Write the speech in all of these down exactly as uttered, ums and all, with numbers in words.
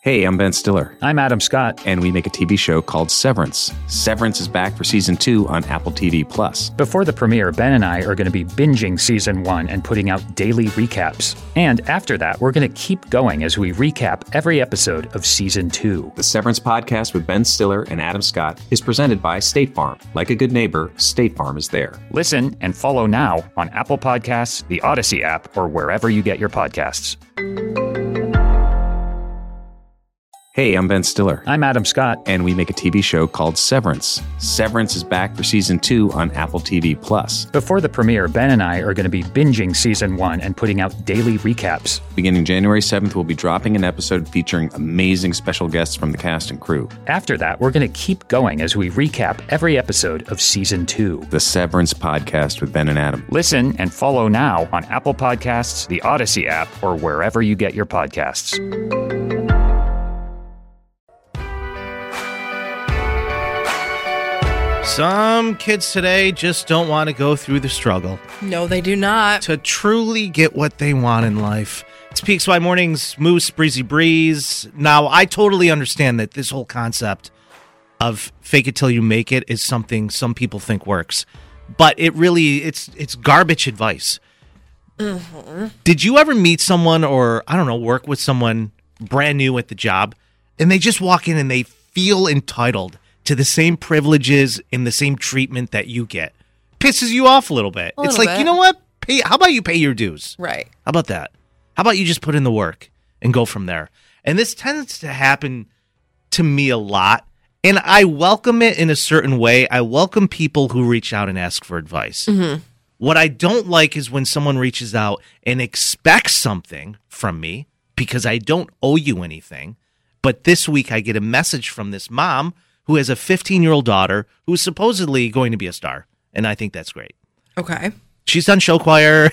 Hey, I'm Ben Stiller. I'm Adam Scott. And we make a T V show called Severance. Severance is back for season two on Apple T V Plus. Before the premiere, Ben and I are going to be binging season one and putting out daily recaps. And after that, we're going to keep going as we recap every episode of season two. The Severance podcast with Ben Stiller and Adam Scott is presented by State Farm. Like a good neighbor, State Farm is there. Listen and follow now on Apple Podcasts, the Odyssey app, or wherever you get your podcasts. Hey, I'm Ben Stiller. I'm Adam Scott. And we make a T V show called Severance. Severance is back for season two on Apple T V Plus. Before the premiere, Ben and I are going to be binging season one and putting out daily recaps. Beginning January seventh, we'll be dropping an episode featuring amazing special guests from the cast and crew. After that, we're going to keep going as we recap every episode of season two. The Severance podcast with Ben and Adam. Listen and follow now on Apple Podcasts, the Odyssey app, or wherever you get your podcasts. Some kids today just don't want to go through the struggle. No, they do not. To truly get what they want in life. It's P X Y Mornings, Moose, Breezy Breeze. Now, I totally understand that this whole concept of fake it till you make it is something some people think works. But it really, it's it's garbage advice. Mm-hmm. Did you ever meet someone or, I don't know, work with someone brand new at the job, and they just walk in and they feel entitled to the same privileges and the same treatment that you get? Pisses you off a little bit. A it's little like, bit. you know what? Pay, how about you pay your dues? Right. How about that? How about you just put in the work and go from there? And this tends to happen to me a lot, and I welcome it in a certain way. I welcome people who reach out and ask for advice. Mm-hmm. What I don't like is when someone reaches out and expects something from me because I don't owe you anything. But this week I get a message from this mom who has a fifteen-year-old daughter who is supposedly going to be a star. And I think that's great. Okay. She's done show choir.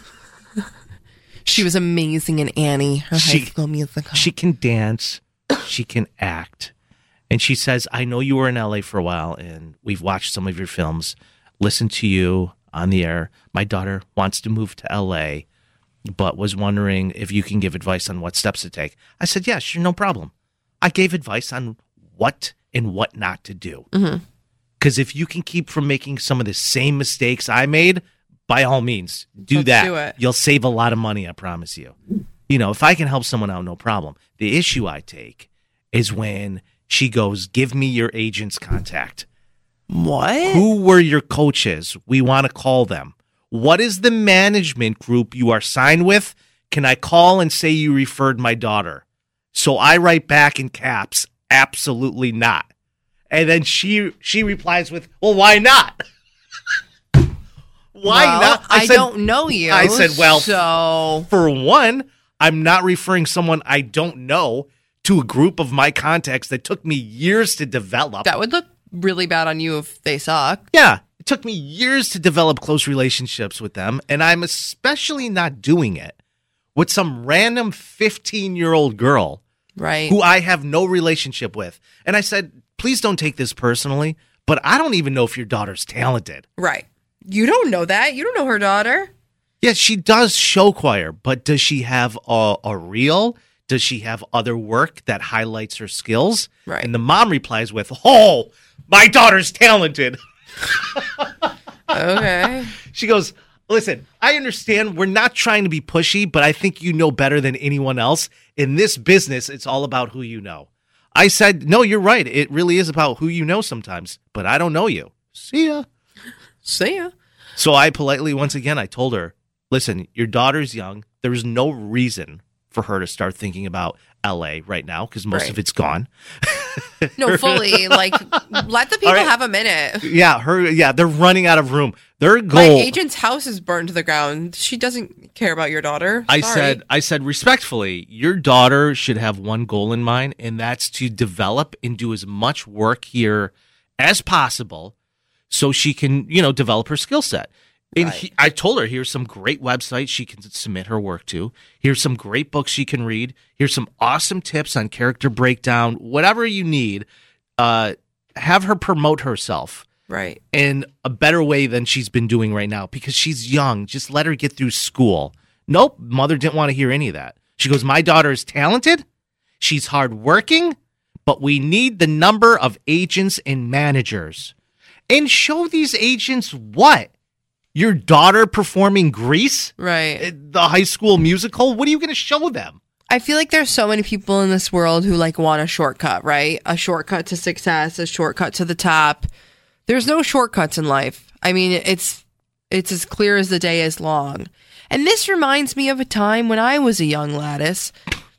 She was amazing in Annie, her She- high school musical. She can dance. She can act. And she says, I know you were in L A for a while, and we've watched some of your films, listened to you on the air. My daughter wants to move to L A, but was wondering if you can give advice on what steps to take. I said, yeah, sure, no problem. I gave advice on what and what not to do. Because if you can keep from making some of the same mistakes I made, by all means, do Let's that. do it. You'll save a lot of money, I promise you. You know, if I can help someone out, no problem. The issue I take is when she goes, give me your agent's contact. What? Who were your coaches? We want to call them. What is the management group you are signed with? Can I call and say you referred my daughter? So I write back in caps, absolutely not. And then she she replies with, well, why not? Why well, not? I, said, don't know you. I said, well, so for one, I'm not referring someone I don't know to a group of my contacts that took me years to develop. that would look really bad on you if they suck. Yeah, it took me years to develop close relationships with them, and I'm especially not doing it with some random fifteen-year-old girl Right. who I have no relationship with. And I said, please don't take this personally, but I don't even know if your daughter's talented. Right. You don't know that. You don't know her daughter. Yeah, she does show choir, but does she have a, a reel? Does she have other work that highlights her skills? Right. And the mom replies with, oh, my daughter's talented. Okay. She goes, listen, I understand we're not trying to be pushy, but I think you know better than anyone else. In this business, it's all about who you know. I said, no, you're right. It really is about who you know sometimes, but I don't know you. See ya. See ya. So I politely, once again, I told her, listen, your daughter's young. There's no reason for her to start thinking about L A right now because most Right. of it's gone. No, fully. Like, let the people All right. have a minute. Yeah, her. Yeah, they're running out of room. Their My goal. agent's house is burned to the ground. She doesn't care about your daughter. I Sorry. said, I said respectfully, your daughter should have one goal in mind, and that's to develop and do as much work here as possible, so she can, you know, develop her skill set. And Right. he, I told her, here's some great websites she can submit her work to. Here's some great books she can read. Here's some awesome tips on character breakdown. Whatever you need, uh, have her promote herself Right. in a better way than she's been doing right now because she's young. Just let her get through school. Nope, mother didn't want to hear any of that. She goes, my daughter is talented. She's hardworking, but we need the number of agents and managers. And show these agents what? Your daughter performing Grease? Right. The High School Musical? What are you going to show them? I feel like there's so many people in this world who like want a shortcut, right? A shortcut to success, a shortcut to the top. There's no shortcuts in life. I mean, it's it's as clear as the day is long. And this reminds me of a time when I was a young lattice,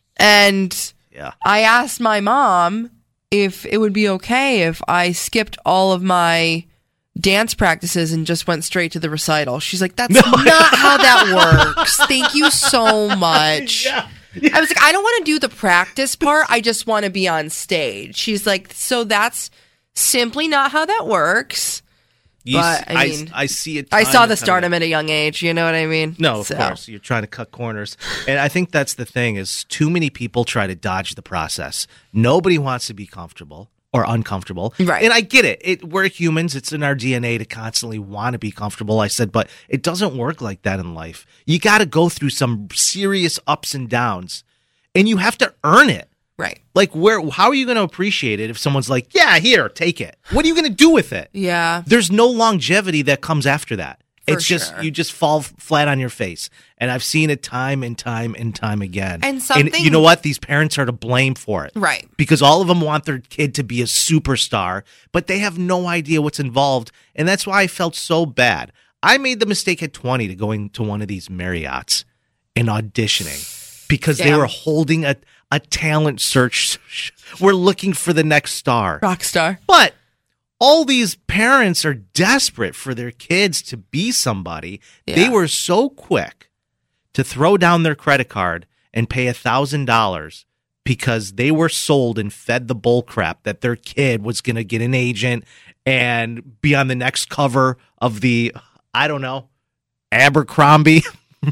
and yeah. I asked my mom if it would be okay if I skipped all of my dance practices and just went straight to the recital. She's like, that's no. not how that works. Thank you so much. Yeah. I was like, I don't want to do the practice part. I just want to be on stage. She's like, so that's simply not how that works. You but s- I mean, I, I see it. I saw the time stardom at a young age. You know what I mean? No, of So. course. You're trying to cut corners. And I think that's the thing is too many people try to dodge the process. Nobody wants to be comfortable or uncomfortable. Right. And I get it. it. We're humans. It's in our D N A to constantly want to be comfortable. I said, but it doesn't work like that in life. You got to go through some serious ups and downs, and you have to earn it. Right. Like, where? How are you going to appreciate it if someone's like, yeah, here, take it? What are you going to do with it? Yeah. There's no longevity that comes after that. For it's just, sure. you just fall f- flat on your face. And I've seen it time and time and time again. And something- you know what? These parents are to blame for it. Right. Because all of them want their kid to be a superstar, but they have no idea what's involved. And that's why I felt so bad. I made the mistake at twenty to going to one of these Marriotts and auditioning because they Damn. were holding a, a talent search. We're looking for the next star. Rock star. But all these parents are desperate for their kids to be somebody. Yeah. They were so quick to throw down their credit card and pay a thousand dollars because they were sold and fed the bull crap that their kid was going to get an agent and be on the next cover of the, I don't know, Abercrombie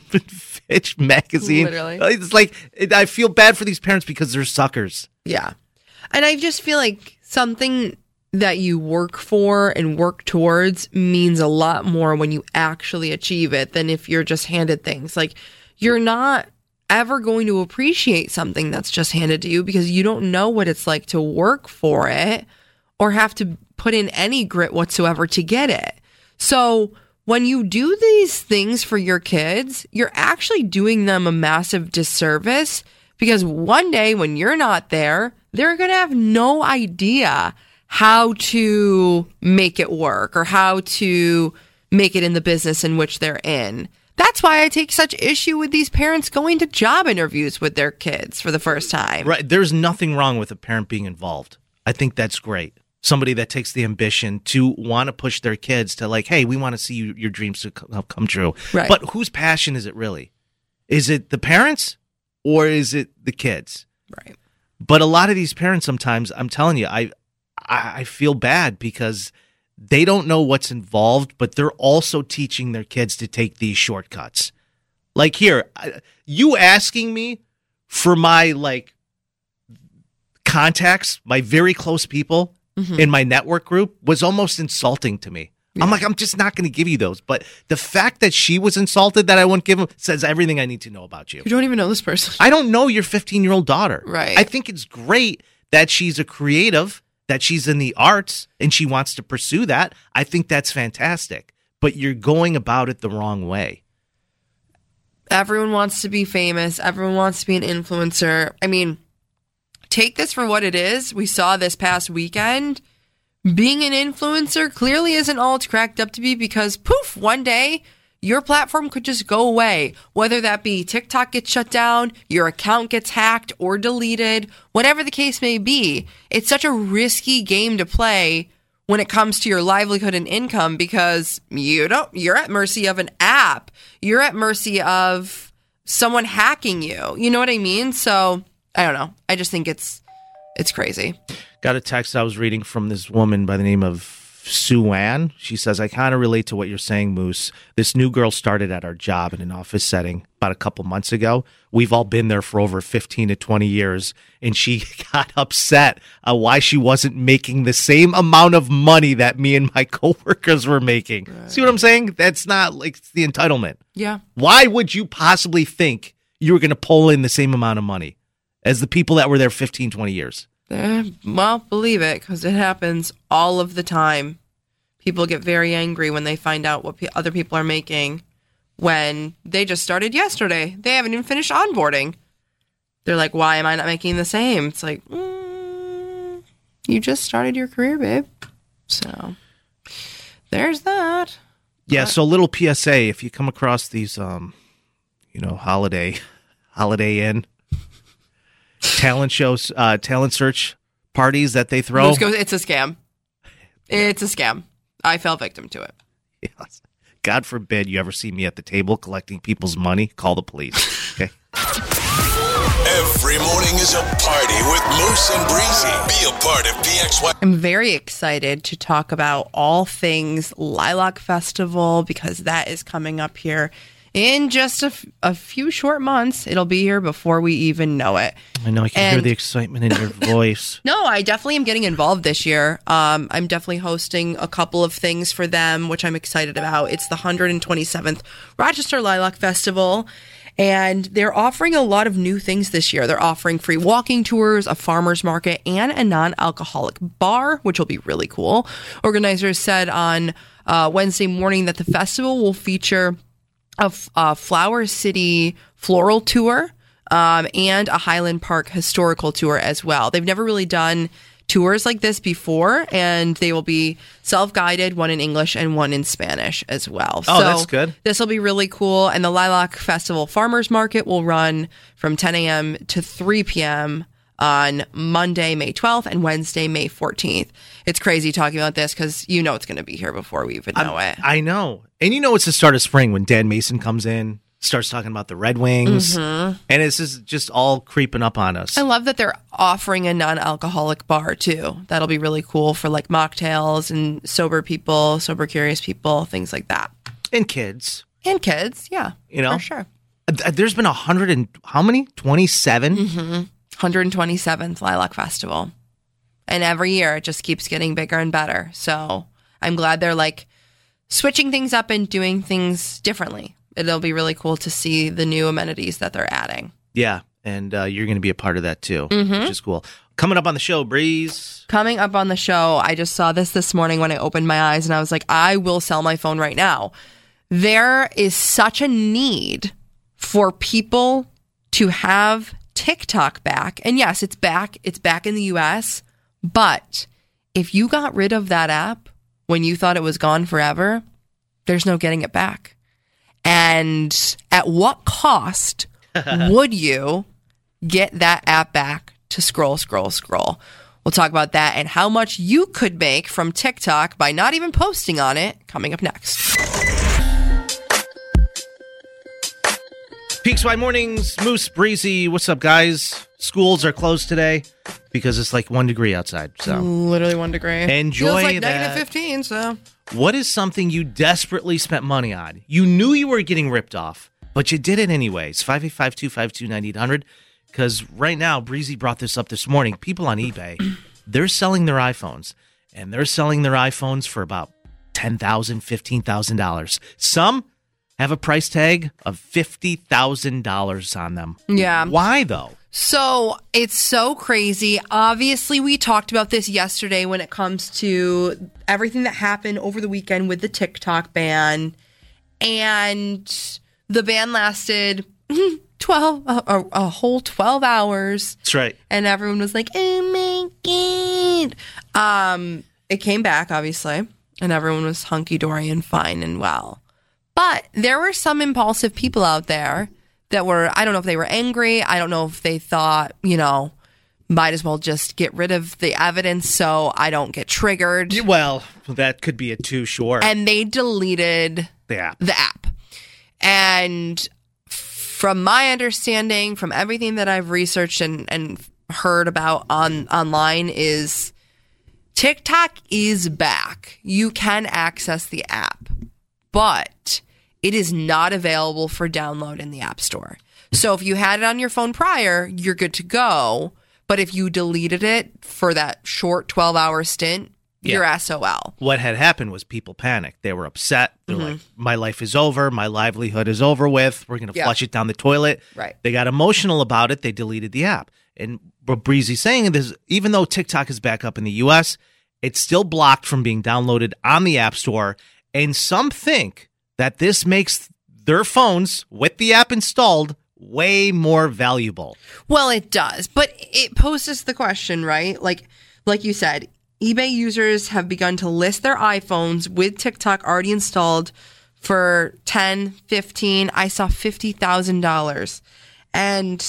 Fitch magazine. Literally. It's like, I feel bad for these parents because they're suckers. Yeah. And I just feel like something that you work for and work towards means a lot more when you actually achieve it than if you're just handed things. Like, you're not ever going to appreciate something that's just handed to you because you don't know what it's like to work for it or have to put in any grit whatsoever to get it. So when you do these things for your kids, you're actually doing them a massive disservice because one day when you're not there, they're going to have no idea how to make it work or how to make it in the business in which they're in. That's why I take such issue with these parents going to job interviews with their kids for the first time. Right. There's nothing wrong with a parent being involved. I think that's great. Somebody that takes the ambition to want to push their kids to like, hey, we want to see you, your dreams to come, come true. Right. But whose passion is it really? Is it the parents or is it the kids? Right. But a lot of these parents sometimes, I'm telling you, I I feel bad because they don't know what's involved, but they're also teaching their kids to take these shortcuts. Like here, you asking me for my like contacts, my very close people mm-hmm. in my network group was almost insulting to me. Yeah. I'm like, I'm just not going to give you those. But the fact that she was insulted that I wouldn't give them says everything I need to know about you. You don't even know this person. I don't know your fifteen-year-old daughter. Right. I think it's great that she's a creative, that she's in the arts, and she wants to pursue that. I think that's fantastic. But you're going about it the wrong way. Everyone wants to be famous. Everyone wants to be an influencer. I mean, take this for what it is. We saw this past weekend. Being an influencer clearly isn't all it's cracked up to be because, poof, one day your platform could just go away. Whether that be TikTok gets shut down, your account gets hacked or deleted, whatever the case may be. It's such a risky game to play when it comes to your livelihood and income because you don't, you're at mercy of an app. You're at mercy of someone hacking you. You know what I mean? So I don't know. I just think it's it's crazy. Got a text I was reading from this woman by the name of Sue Ann. She says, I kind of relate to what you're saying, Moose. This new girl started at our job in an office setting about a couple months ago. We've all been there for over fifteen to twenty years, and she got upset uh, why she wasn't making the same amount of money that me and my coworkers were making. Right. See what I'm saying? That's not like it's the entitlement. Yeah. Why would you possibly think you were going to pull in the same amount of money? as the people that were there fifteen, twenty years. Uh, well, believe it, because it happens all of the time. People get very angry when they find out what pe- other people are making when they just started yesterday. They haven't even finished onboarding. They're like, why am I not making the same? It's like, mm, you just started your career, babe. So there's that. Yeah, But- so a little P S A, if you come across these, um, you know, holiday, holiday Inn, talent shows, uh, talent search parties that they throw. Moose goes, it's a scam. It's a scam. I fell victim to it. Yes. God forbid you ever see me at the table collecting people's money. Call the police. Okay. Every morning is a party with Moose and Breezy. Be a part of P X Y. I'm very excited to talk about all things Lilac Festival because that is coming up here in just a, f- a few short months. It'll be here before we even know it. I know I can hear And- the excitement in your voice. No, I definitely am getting involved this year. Um, I'm definitely hosting a couple of things for them, which I'm excited about. It's the one hundred twenty-seventh Rochester Lilac Festival. And they're offering a lot of new things this year. They're offering free walking tours, a farmer's market, and a non-alcoholic bar, which will be really cool. Organizers said on uh, Wednesday morning that the festival will feature a, f- a Flower City floral tour um, and a Highland Park historical tour as well. They've never really done tours like this before, and they will be self-guided, one in English and one in Spanish as well. Oh, that's good. This will be really cool. And the Lilac Festival Farmers Market will run from ten a.m. to three p.m. on Monday, May twelfth, and Wednesday, May fourteenth. It's crazy talking about this because you know it's going to be here before we even know it. I know. And you know it's the start of spring when Dan Mason comes in, starts talking about the Red Wings, and it's just, just all creeping up on us. I love that they're offering a non-alcoholic bar too. That'll be really cool for like mocktails and sober people, sober curious people, things like that. And kids. And kids, yeah. You know? For sure. Th- There's been a hundred and how many? twenty-seven? one hundred twenty-seventh Lilac Festival. And every year it just keeps getting bigger and better. So I'm glad they're like switching things up and doing things differently. It'll be really cool to see the new amenities that they're adding. Yeah. And uh, you're going to be a part of that too, Mm-hmm. which is cool. Coming up on the show, Breeze. Coming up on the show, I just saw this this morning when I opened my eyes and I was like, I will sell my phone right now. There is such a need for people to have TikTok back. And yes, it's back. It's back in the U S. But if you got rid of that app when you thought it was gone forever, there's no getting it back. And at what cost would you get that app back to scroll, scroll, scroll? We'll talk about that and how much you could make from TikTok by not even posting on it coming up next. P X Y Mornings, Moose, Breezy. What's up, guys? Schools are closed today because it's like one degree outside. So Literally one degree. Enjoy Feels like that. negative fifteen, so. what is something you desperately spent money on? You knew you were getting ripped off, but you did it anyways. five eight five, two five two, nine eight hundred. Because right now, Breezy brought this up this morning. People on eBay, they're selling their iPhones, and they're selling their iPhones for about ten thousand dollars, fifteen thousand dollars. Some have a price tag of fifty thousand dollars on them. Yeah. Why, though? So it's so crazy. Obviously, we talked about this yesterday when it comes to everything that happened over the weekend with the TikTok ban. And the ban lasted twelve, a, a, a whole twelve hours. That's right. And everyone was like, oh my God. Um, it came back, obviously, and everyone was hunky-dory and fine and well. But there were some impulsive people out there that were, I don't know if they were angry. I don't know if they thought, you know, might as well just get rid of the evidence so I don't get triggered. Well, that could be it too, sure. And they deleted the app. the app. And from my understanding, from everything that I've researched and, and heard about on online is TikTok is back. You can access the app, but it is not available for download in the App Store. So if you had it on your phone prior, you're good to go. But if you deleted it for that short twelve-hour stint, Yeah. you're S O L. What had happened was people panicked. They were upset. They're Mm-hmm. like, my life is over. My livelihood is over with. We're going to Yeah. flush it down the toilet. Right. They got emotional about it. They deleted the app. And what Breezy's saying is, even though TikTok is back up in the U S, it's still blocked from being downloaded on the App Store. And some think that this makes their phones with the app installed way more valuable. Well, it does, but it poses the question, right? Like, like you said, eBay users have begun to list their iPhones with TikTok already installed for ten, fifteen. I saw fifty thousand dollars. And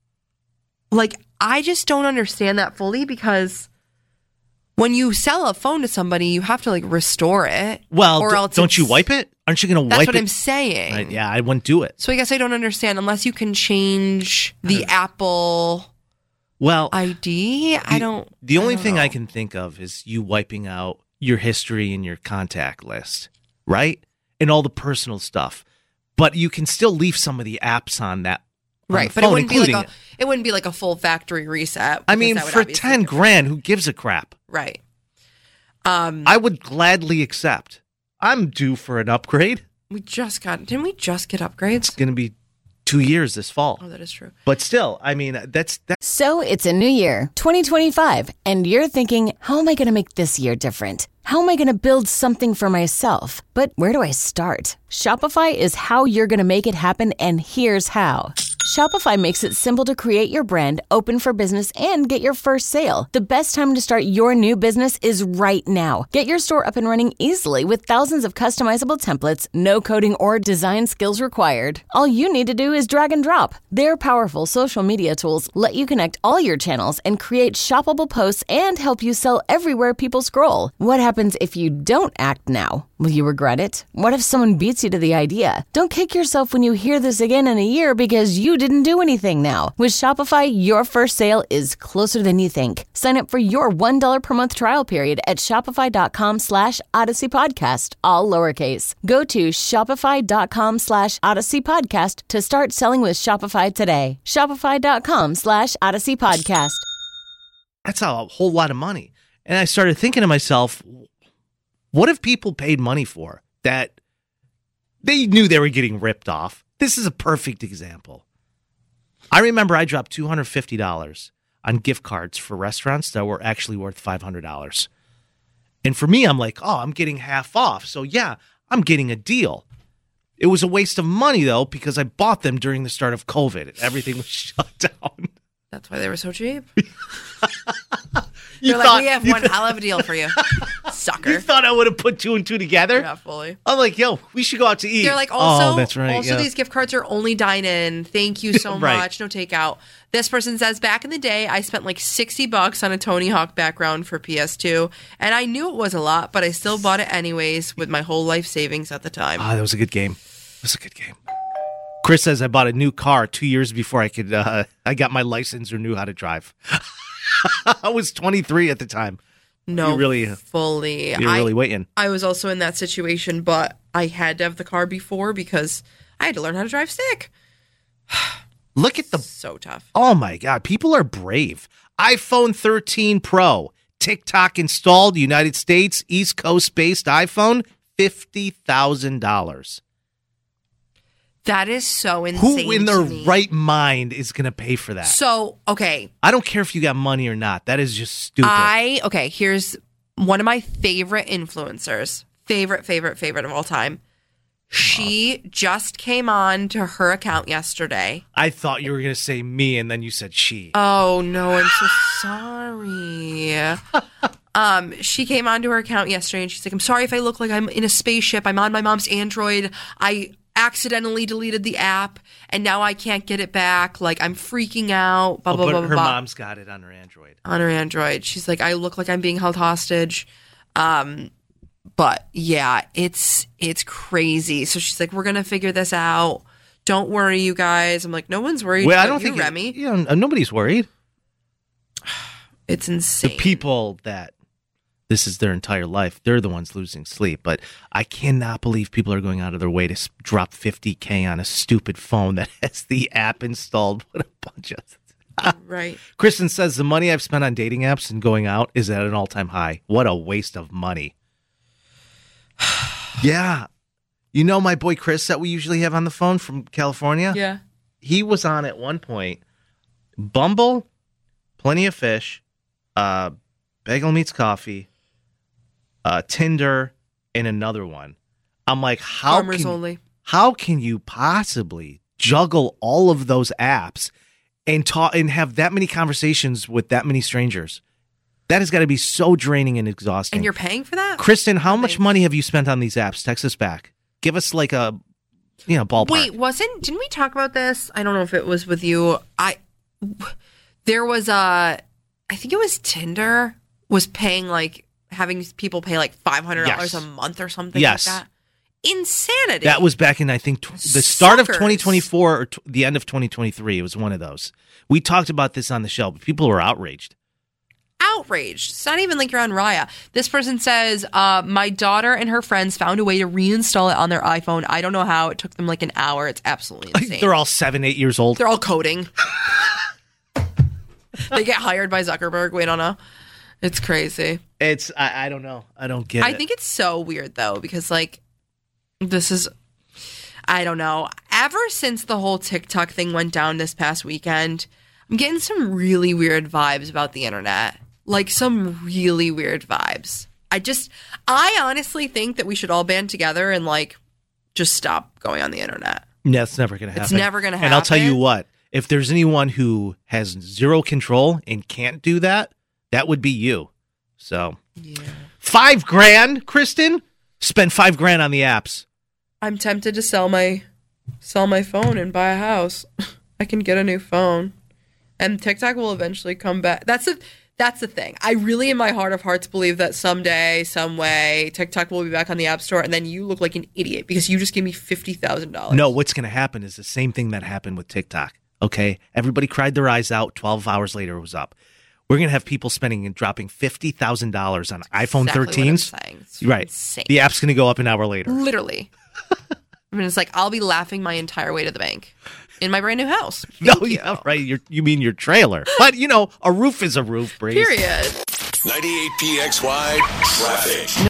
like, I just don't understand that fully, because when you sell a phone to somebody, you have to like restore it. Well, or d- else don't you it's- wipe it? Aren't you going to wipe it? That's what I'm saying. Uh, yeah, I wouldn't do it. So I guess I don't understand unless you can change the Apple Well, I D. I don't. The only I don't thing know. I can think of is you wiping out your history and your contact list, right? And all the personal stuff. But you can still leave some of the apps on that. on Right, the but it phone, wouldn't be like including a it wouldn't be like a full factory reset. I because mean, that would for obviously ten be- grand, who gives a crap? Right. Um, I would gladly accept. I'm due for an upgrade. we just got. Didn't we just get It's upgrades? going to be two years this fall. Oh, that is true. But still, I mean, that's that's So it's a new year, twenty twenty-five, and you're thinking, how am I going to make this year different? How am I going to build something for myself? But where do I start? Shopify is how you're going to make it happen, and here's how. Shopify makes it simple to create your brand, open for business, and get your first sale. The best time to start your new business is right now. Get your store up and running easily with thousands of customizable templates, no coding or design skills required. All you need to do is drag and drop. Their powerful social media tools let you connect all your channels and create shoppable posts and help you sell everywhere people scroll. What happens if you don't act now? Will you regret it? What if someone beats you to the idea? Don't kick yourself when you hear this again in a year because you didn't do anything now. With Shopify, your first sale is closer than you think. Sign up for your one dollar per month trial period at shopify.com slash Odyssey Podcast, all lowercase. Go to shopify.com slash Odyssey Podcast to start selling with Shopify today. Shopify.com slash Odyssey Podcast. that's a whole lot of money. And I started thinking to myself, what if people paid money for that they knew they were getting ripped off? This is a perfect example. I remember I dropped two hundred fifty dollars on gift cards for restaurants that were actually worth five hundred dollars. And for me, I'm like, oh, I'm getting half off. So yeah, I'm getting a deal. It was a waste of money, though, because I bought them during the start of COVID. Everything was shut down. That's why they were so cheap. You They're like, thought- we have you one th- hell of a deal for you, sucker. You thought I would have put two and two together? Not fully. I'm like, yo, we should go out to eat. They're like, also, oh, that's right. also yeah. these gift cards are only dine in. Thank you so Right. much. No takeout. This person says, back in the day, I spent like sixty bucks on a Tony Hawk background for P S two, and I knew it was a lot, but I still bought it anyways with my whole life savings at the time. Ah, that was a good game. That was a good game. Chris says I bought a new car two years before I could. Uh, I got my license or knew how to drive. I was twenty-three at the time. no, you really- fully. You're I, really waiting. I was also in that situation, but I had to have the car before because I had to learn how to drive stick. Look at the. So tough. Oh my God, people are brave. iPhone thirteen Pro, TikTok installed, United States, East Coast based iPhone, fifty thousand dollars. That is so insane. Who in to their me. right mind is going to pay for that? So, okay. I don't care if you got money or not. That is just stupid. I, okay, here's one of my favorite influencers. Favorite, favorite, favorite of all time. She just came on to her account yesterday. I thought you were going to say me, and then you said she. Oh, no, I'm so sorry. Um, she came onto her account yesterday and she's like, I'm sorry if I look like I'm in a spaceship. I'm on my mom's Android. I accidentally deleted the app and now I can't get it back. Like, I'm freaking out. Blah, Oh, blah, but blah, her blah, blah. mom's got it on her Android. On her Android. She's like, I look like I'm being held hostage. Um, but yeah, it's it's crazy. So she's like, we're gonna figure this out. Don't worry, you guys. I'm like, no one's worried. Well, I about don't you, think Remy. It, you know, nobody's worried. It's The insane. people that this is their entire life, they're the ones losing sleep. But I cannot believe people are going out of their way to s- drop fifty K on a stupid phone that has the app installed. What a bunch of. Right. Kristen says the money I've spent on dating apps and going out is at an all-time high. What a waste of money. Yeah. You know my boy Chris that we usually have on the phone from California? Yeah. He was on at one point Bumble, Plenty of Fish, uh, Bagel Meets Coffee, uh, Tinder, and another one. I'm like, how Farmers can, Only. how can you possibly juggle all of those apps and talk and have that many conversations with that many strangers? That has got to be so draining and exhausting. And you're paying for that? Kristen, how much money have you spent on these apps? Text us back. Give us like a, you know, ballpark. Wait, wasn't, didn't we talk about this? I don't know if it was with you. I, there was a, I think it was Tinder was paying like, having people pay like five hundred dollars Yes. a month or something Yes. like that. Insanity. That was back in, I think, tw- the start Suckers. of twenty twenty-four or t- the end of twenty twenty-three. It was one of those. We talked about this on the show, but people were outraged. outraged. It's not even like you're on Raya. This person says, uh, my daughter and her friends found a way to reinstall it on their iPhone. I don't know how. It took them like an hour. It's absolutely insane. They're all seven, eight years old. They're all coding. They get hired by Zuckerberg. We don't know. It's crazy. It's, I, I don't know. I don't get I it. think it's so weird though, because like this is, I don't know. Ever since the whole TikTok thing went down this past weekend, I'm getting some really weird vibes about the internet. Like some really weird vibes. I just, I honestly think that we should all band together and like just stop going on the internet. That's never going to happen. It's never going to happen. And I'll tell you what, if there's anyone who has zero control and can't do that, that would be you. So, Yeah. five grand, Kristen? Spend five grand on the apps. I'm tempted to sell my sell my phone and buy a house. I can get a new phone. And TikTok will eventually come back. That's a that's the thing. I really in my heart of hearts believe that someday, some way, TikTok will be back on the App Store and then you look like an idiot because you just gave me fifty thousand dollars. No, what's going to happen is the same thing that happened with TikTok. Okay? Everybody cried their eyes out. twelve hours later, it was up. We're going to have people spending and dropping fifty thousand dollars on iPhone Exactly what I'm thirteens. saying. It's Right. insane. The app's going to go up an hour later. Literally. I mean, it's like I'll be laughing my entire way to the bank in my brand new house. No, Thank you. yeah, right. You're, you mean your trailer. But, you know, a roof is a roof, Breeze. Period. ninety-eight P X Y traffic.